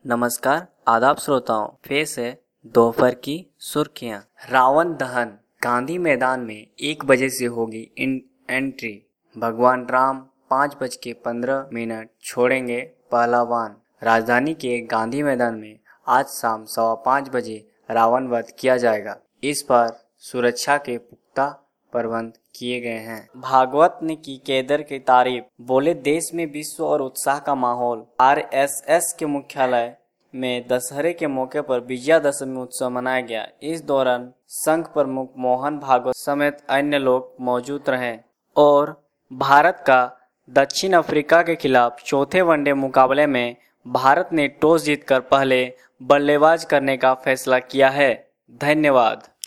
नमस्कार आदाब श्रोताओं, पेश है दोपहर की सुर्खियां। रावण दहन, गांधी मैदान में 1 बजे से होगी एंट्री। भगवान राम 5:15 छोड़ेंगे पहला वाहन। राजधानी के गांधी मैदान में आज शाम 5:15 बजे रावण वध किया जाएगा। इस पर सुरक्षा के पुख्ता प्रबंध किए गए हैं। भागवत ने की केदार की तारीफ, बोले देश में विश्व और उत्साह का माहौल। आरएसएस के मुख्यालय में दशहरे के मौके पर विजयादशमी उत्सव मनाया गया। इस दौरान संघ प्रमुख मोहन भागवत समेत अन्य लोग मौजूद रहे और भारत का दक्षिण अफ्रीका के खिलाफ चौथे वनडे मुकाबले में भारत ने टॉस जीतकर पहले बल्लेबाज करने का फैसला किया है। धन्यवाद।